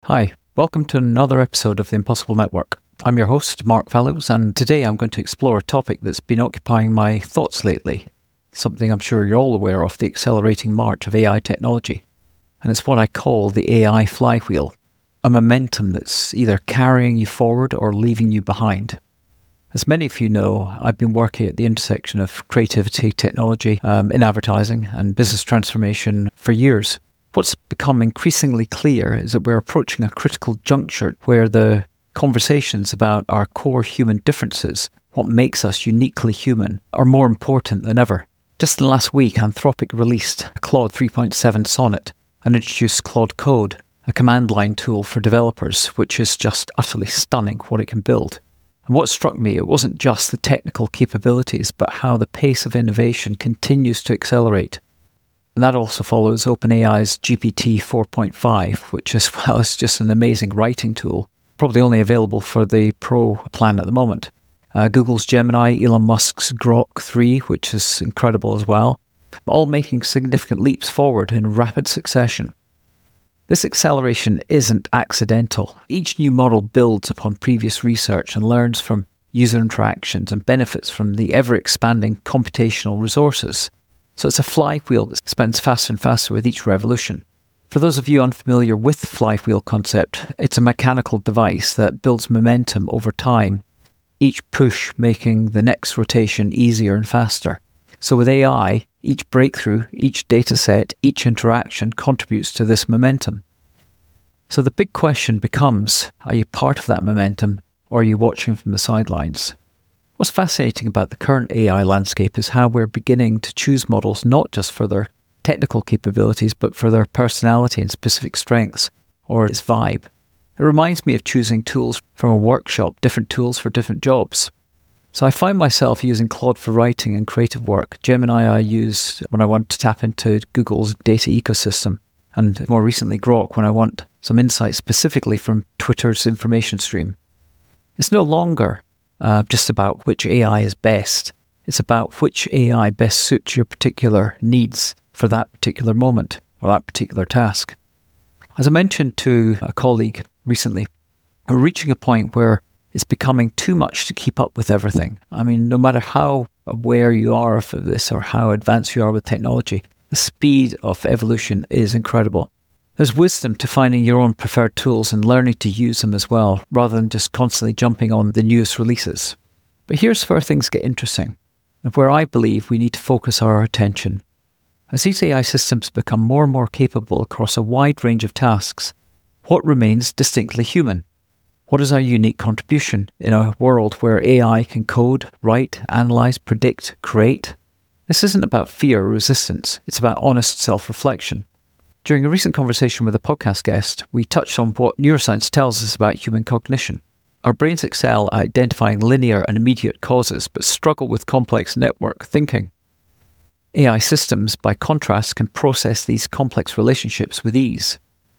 Hi, welcome to another episode of the Impossible Network. I'm your host, Mark Fallows, and today I'm going to explore a topic that's been occupying my thoughts lately, something I'm sure you're all aware of, the accelerating march of AI technology. And it's what I call the AI flywheel, a momentum that's either carrying you forward or leaving you behind. As many of you know, I've been working at the intersection of creativity, technology, in advertising and business transformation for years. What's become increasingly clear is that we're approaching a critical juncture where the conversations about our core human differences, what makes us uniquely human, are more important than ever. Just in the last week, Anthropic released Claude 3.7 Sonnet and introduced Claude Code, a command line tool for developers, which is just utterly stunning what it can build. And what struck me, it wasn't just the technical capabilities, but how the pace of innovation continues to accelerate. And that also follows OpenAI's GPT 4.5, which as well is just an amazing writing tool, probably only available for the Pro plan at the moment. Google's Gemini, Elon Musk's Grok 3, which is incredible as well, all making significant leaps forward in rapid succession. This acceleration isn't accidental. Each new model builds upon previous research and learns from user interactions and benefits from the ever-expanding computational resources. So it's a flywheel that spins faster and faster with each revolution. For those of you unfamiliar with the flywheel concept, it's a mechanical device that builds momentum over time, each push making the next rotation easier and faster. So with AI, each breakthrough, each dataset, each interaction contributes to this momentum. So the big question becomes, are you part of that momentum or are you watching from the sidelines? What's fascinating about the current AI landscape is how we're beginning to choose models not just for their technical capabilities, but for their personality and specific strengths, or its vibe. It reminds me of choosing tools from a workshop, different tools for different jobs. So I find myself using Claude for writing and creative work. Gemini I use when I want to tap into Google's data ecosystem, and more recently Grok when I want some insight specifically from Twitter's information stream. It's no longer just about which AI is best. It's about which AI best suits your particular needs for that particular moment or that particular task. As I mentioned to a colleague recently, we're reaching a point where it's becoming too much to keep up with everything. I mean, no matter how aware you are of this or how advanced you are with technology, the speed of evolution is incredible. There's wisdom to finding your own preferred tools and learning to use them as well, rather than just constantly jumping on the newest releases. But here's where things get interesting, and where I believe we need to focus our attention. As these AI systems become more and more capable across a wide range of tasks, what remains distinctly human? What is our unique contribution in a world where AI can code, write, analyze, predict, create? This isn't about fear or resistance, it's about honest self-reflection. During a recent conversation with a podcast guest, we touched on what neuroscience tells us about human cognition. Our brains excel at identifying linear and immediate causes, but struggle with complex network thinking. AI systems, by contrast, can process these complex relationships with ease.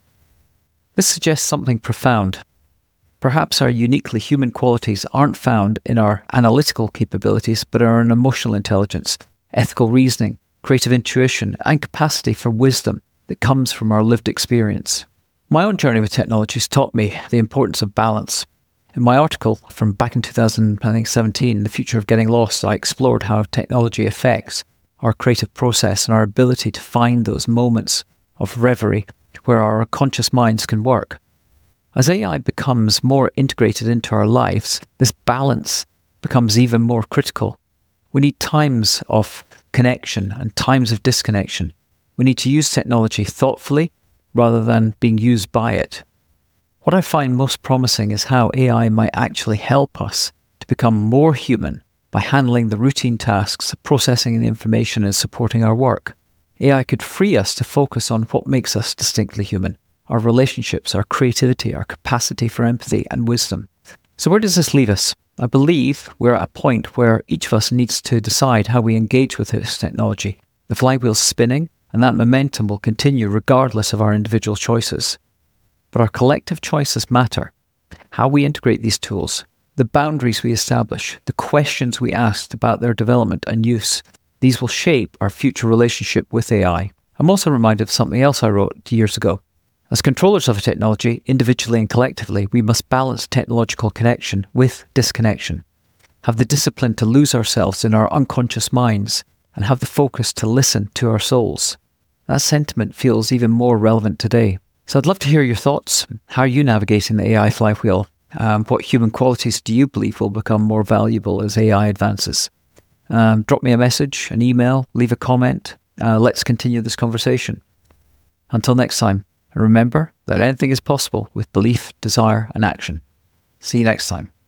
This suggests something profound. Perhaps our uniquely human qualities aren't found in our analytical capabilities, but are in emotional intelligence, ethical reasoning, creative intuition, and capacity for wisdom that comes from our lived experience. My own journey with technology has taught me the importance of balance. In my article from back in 2017, The Future of Getting Lost, I explored how technology affects our creative process and our ability to find those moments of reverie where our conscious minds can work. As AI becomes more integrated into our lives, this balance becomes even more critical. We need times of connection and times of disconnection. We need to use technology thoughtfully rather than being used by it. What I find most promising is how AI might actually help us to become more human by handling the routine tasks, processing the information and supporting our work. AI could free us to focus on what makes us distinctly human, our relationships, our creativity, our capacity for empathy and wisdom. So where does this leave us? I believe we're at a point where each of us needs to decide how we engage with this technology. The flywheel's spinning, and that momentum will continue regardless of our individual choices. But our collective choices matter. How we integrate these tools, the boundaries we establish, the questions we ask about their development and use, these will shape our future relationship with AI. I'm also reminded of something else I wrote years ago. As controllers of a technology, individually and collectively, we must balance technological connection with disconnection, have the discipline to lose ourselves in our unconscious minds, and have the focus to listen to our souls. That sentiment feels even more relevant today. So I'd love to hear your thoughts. How are you navigating the AI flywheel? What human qualities do you believe will become more valuable as AI advances? Drop me a message, an email, leave a comment. Let's continue this conversation. Until next time, remember that anything is possible with belief, desire, and action. See you next time.